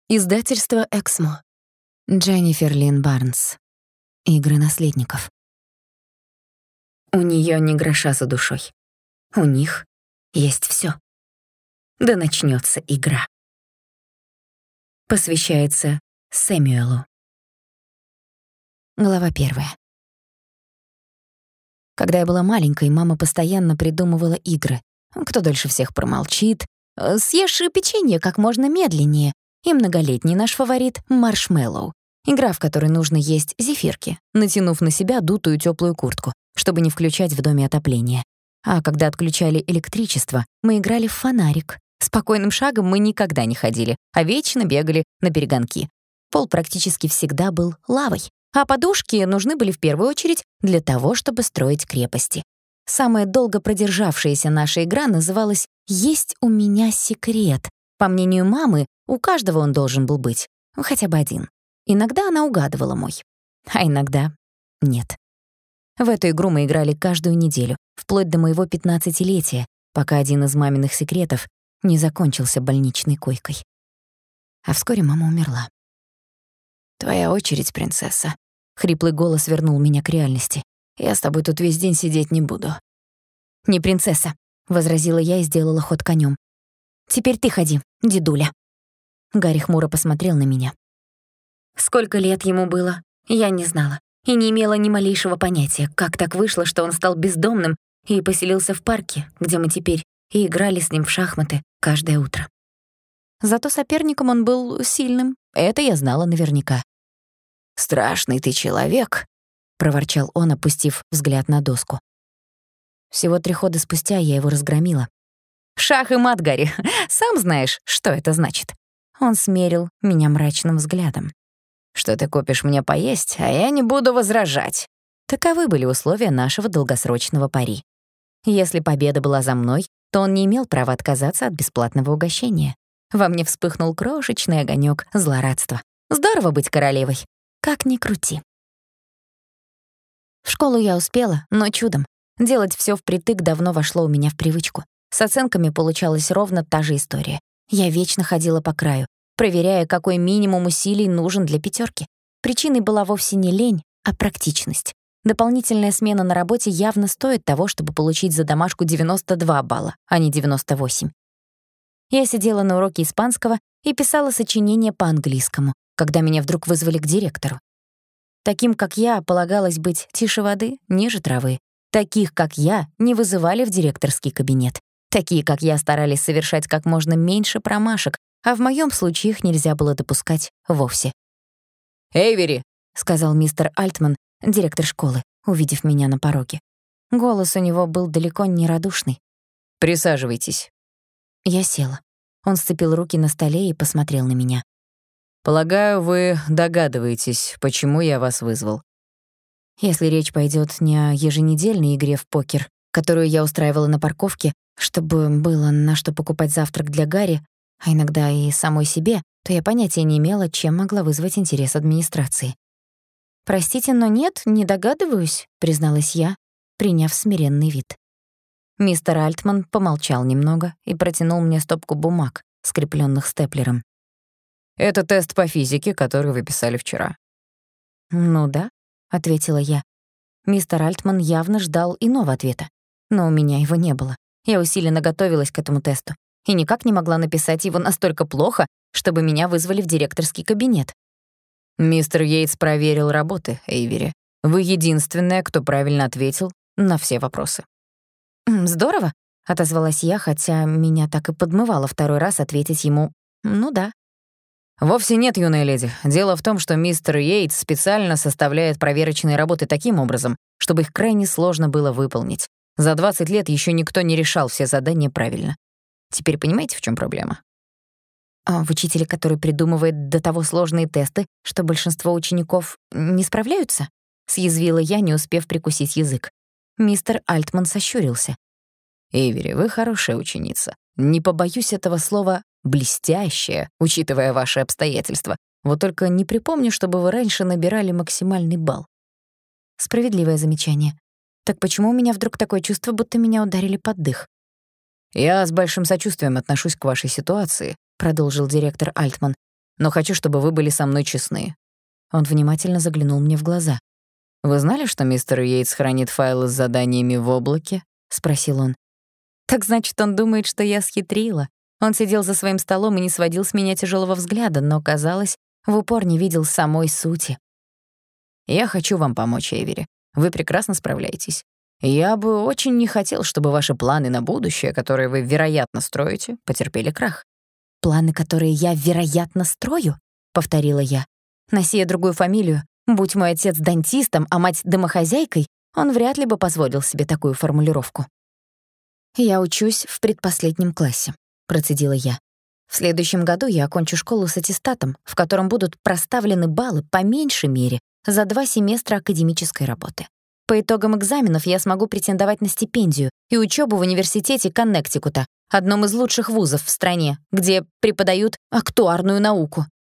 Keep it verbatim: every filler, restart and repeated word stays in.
Издательство «Эксмо». Дженнифер Лин Барнс. Игры наследников. У неё ни гроша за душой. У них есть всё. Да начнётся игра. Посвящается Сэмюэлу. Глава первая. Когда я была маленькой, мама постоянно придумывала игры. Кто дольше всех промолчит, съешь печенье как можно медленнее. И многолетний наш фаворит — маршмеллоу. Игра, в которой нужно есть зефирки, натянув на себя дутую тёплую куртку, чтобы не включать в доме отопление. А когда отключали электричество, мы играли в фонарик. Спокойным шагом мы никогда не ходили, а вечно бегали наперегонки. Пол практически всегда был лавой, а подушки нужны были в первую очередь для того, чтобы строить крепости. Самая долго продержавшаяся наша игра называлась «Есть у меня секрет». По мнению мамы, у каждого он должен был быть, хотя бы один. Иногда она угадывала мой, а иногда нет. В эту игру мы играли каждую неделю, вплоть до моего пятнадцатилетия, пока один из маминых секретов не закончился больничной койкой. А вскоре мама умерла. «Твоя очередь, принцесса». Хриплый голос вернул меня к реальности. «Я с тобой тут весь день сидеть не буду». «Не принцесса», — возразила я и сделала ход конём. «Теперь ты ходи, дедуля». Гарри хмуро посмотрел на меня. Сколько лет ему было, я не знала и не имела ни малейшего понятия, как так вышло, что он стал бездомным и поселился в парке, где мы теперь и играли с ним в шахматы каждое утро. Зато соперником он был сильным, это я знала наверняка. «Страшный ты человек», — проворчал он, опустив взгляд на доску. Всего три хода спустя я его разгромила. «Шах и мат, Гарри, сам знаешь, что это значит». Он смерил меня мрачным взглядом. «Что ты купишь мне поесть, а я не буду возражать». Таковы были условия нашего долгосрочного пари. Если победа была за мной, то он не имел права отказаться от бесплатного угощения. Во мне вспыхнул крошечный огонёк злорадства. Здорово быть королевой. Как ни крути. В школу я успела, но чудом. Делать всё впритык давно вошло у меня в привычку. С оценками получалась ровно та же история. Я вечно ходила по краю, проверяя, какой минимум усилий нужен для пятерки. Причиной была вовсе не лень, а практичность. Дополнительная смена на работе явно стоит того, чтобы получить за домашку девяносто два балла, а не девяносто восемь. Я сидела на уроке испанского и писала сочинение по английскому, когда меня вдруг вызвали к директору. Таким, как я, полагалось быть тише воды, ниже травы. Таких, как я, не вызывали в директорский кабинет. Такие, как я, старались совершать как можно меньше промашек, а в моём случае их нельзя было допускать вовсе. «Эйвери», — сказал мистер Альтман, директор школы, увидев меня на пороге. Голос у него был далеко не радушный. «Присаживайтесь». Я села. Он сцепил руки на столе и посмотрел на меня. «Полагаю, вы догадываетесь, почему я вас вызвал». Если речь пойдёт не о еженедельной игре в покер, которую я устраивала на парковке, чтобы было на что покупать завтрак для Гарри, а иногда и самой себе, то я понятия не имела, чем могла вызвать интерес администрации. «Простите, но нет, не догадываюсь», — призналась я, приняв смиренный вид. Мистер Альтман помолчал немного и протянул мне стопку бумаг, скреплённых степлером. «Это тест по физике, который вы писали вчера». «Ну да», — ответила я. Мистер Альтман явно ждал иного ответа, но у меня его не было. Я усиленно готовилась к этому тесту и никак не могла написать его настолько плохо, чтобы меня вызвали в директорский кабинет. «Мистер Йейтс проверил работы, Эйвери. Вы единственная, кто правильно ответил на все вопросы». «Здорово», — отозвалась я, хотя меня так и подмывало второй раз ответить ему «ну да». «Вовсе нет, юная леди. Дело в том, что мистер Йейтс специально составляет проверочные работы таким образом, чтобы их крайне сложно было выполнить. За двадцать лет ещё никто не решал все задания правильно. Теперь понимаете, в чём проблема?» «А в учителе, который придумывает до того сложные тесты, что большинство учеников не справляются?» — съязвила я, не успев прикусить язык. Мистер Альтман сощурился. «Эйвери, вы хорошая ученица. Не побоюсь этого слова «блестящая», учитывая ваши обстоятельства. Вот только не припомню, чтобы вы раньше набирали максимальный балл». Справедливое замечание. Так почему у меня вдруг такое чувство, будто меня ударили под дых? «Я с большим сочувствием отношусь к вашей ситуации», — продолжил директор Альтман. но хочу, чтобы вы были со мной честны». Он внимательно заглянул мне в глаза. «Вы знали, что мистер Йейтс хранит файлы с заданиями в облаке?» — спросил он. Так значит, он думает, что я схитрила. Он сидел за своим столом и не сводил с меня тяжелого взгляда, но, казалось, в упор не видел самой сути. «Я хочу вам помочь, Эйвери. Вы прекрасно справляетесь. Я бы очень не хотел, чтобы ваши планы на будущее, которые вы, вероятно, строите, потерпели крах». «Планы, которые я, вероятно, строю?» — повторила я. Носи я другую фамилию, будь мой отец дантистом, а мать домохозяйкой, он вряд ли бы позволил себе такую формулировку. «Я учусь в предпоследнем классе», — процедила я. «В следующем году я окончу школу с аттестатом, в котором будут проставлены баллы по меньшей мере за два семестра академической работы. По итогам экзаменов я смогу претендовать на стипендию и учебу в университете Коннектикута, одном из лучших вузов в стране, где преподают актуарную науку.